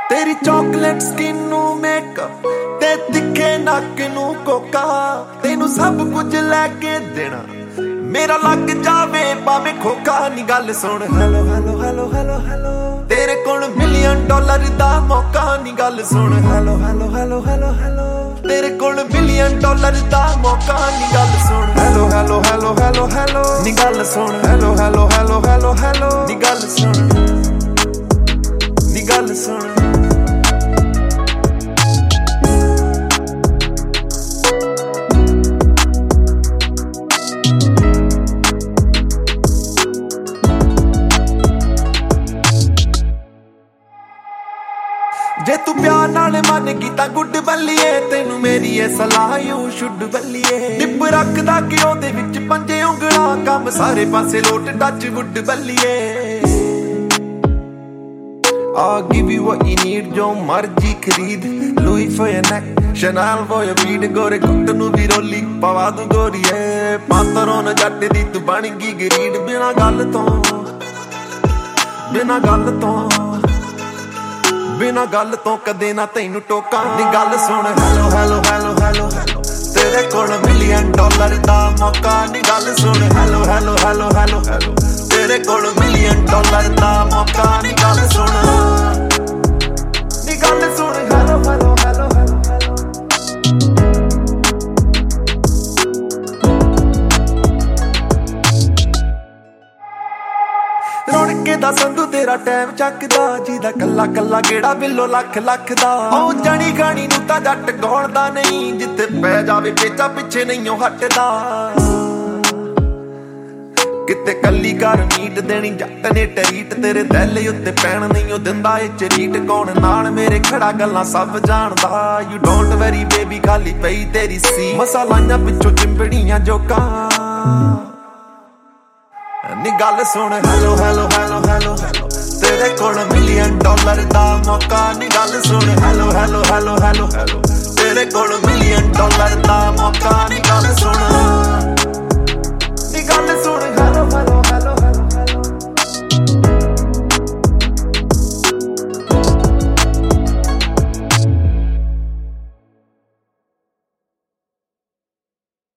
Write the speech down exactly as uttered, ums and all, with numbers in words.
तेरी chocolate skin नू makeup ते तिखे नक नू कोका, तेनू सब कुछ लैके देना मेरा लग जावे भावे खोखा। नी गल सुन hello hello hello hello hello, तेरे कोल मिलियन डॉलर दा मौका। नी गल सुन hello hello hello hello hello, तेरे कोल मिलियन डॉलर दा मौका। नी गल सुन hello hello hello hello hello, नी गल सुन hello hello hello hello hello, नी गल सुन नी गल सुन। जे तू प्यार नाल मन कीता गुड बल्लिए, तेनू मेरी ये सलाह यू शुड बल्लिए। डिप रखदा कि ओदे विच पंजे उंगला, कम सारे पासे लोट टच वुड बल्लिए। I'll give you what you need, जो मर्जी खरीद। Louis for your neck, Chanel for your beat। गोरे कुट नू भी रोली पवा दू गोरीए, पातरों न जट दी तू बन गई गरीड। बिना गल तो बिना गल तो बिना गल तो कदे ना तैनू टोका। नी गल सुन hello hello hello hello hello, तेरे कोल मिलियन डॉलर दा मौका। नी गल सुन hello hello hello hello hello, तेरे कोल मिलियन डॉलर दा मौका। नी गल सुन नी गल सुन hello hello hello hello hello. ਰੌਣਕੇ ਦਾ ਸੰਧੂ ਤੇਰਾ ਟਾਈਮ ਚੱਕਦਾ, ਜਿਹਦਾ ਕੱਲਾ ਕੱਲਾ ਗੇੜਾ ਬਿੱਲੋ ਲੱਖ ਲੱਖ ਦਾ। ਉਹ ਜਣੀ ਗਾਣੀ ਨੂੰ ਤਾਂ ਜੱਟ ਗੌਲਦਾ ਨਹੀਂ, ਜਿੱਥੇ ਪੈ ਜਾਵੇ ਪੇਚਾ ਪਿੱਛੇ ਨਹੀਂ ਉਹ ਹਟਦਾ। ਕਿਤੇ ਕੱਲੀ ਘਰ ਮੀਟ ਦੇਣੀ ਜੱਟ ਨੇ ਟਰੀਟ, ਤੇਰੇ ਦਿਲ ਉੱਤੇ ਪੈਣ ਨਹੀਂ ਉਹ ਦਿੰਦਾ ਏ ਚਰੀਟ। ਕੌਣ ਨਾਲ ਮੇਰੇ ਖੜਾ ਗੱਲਾਂ ਸਭ ਜਾਣਦਾ, ਯੂ ਡੋਂਟ ਵੈਰੀ ਬੇਬੀ ਖਾਲੀ ਪਈ ਤੇਰੀ ਸੀ। ਮਸਾਲਾਈਆਂ ਪਿੱਛੋਂ ਚਿੰਬੜੀਆਂ ਜੋਕਾਂ। ਨੀ गल सुन hello hello hello hello hello, तेरे कोल मिलियन डॉलर दा मौका। नी गल सुन hello hello hello hello hello, तेरे कोल मिलियन डॉलर दा मौका।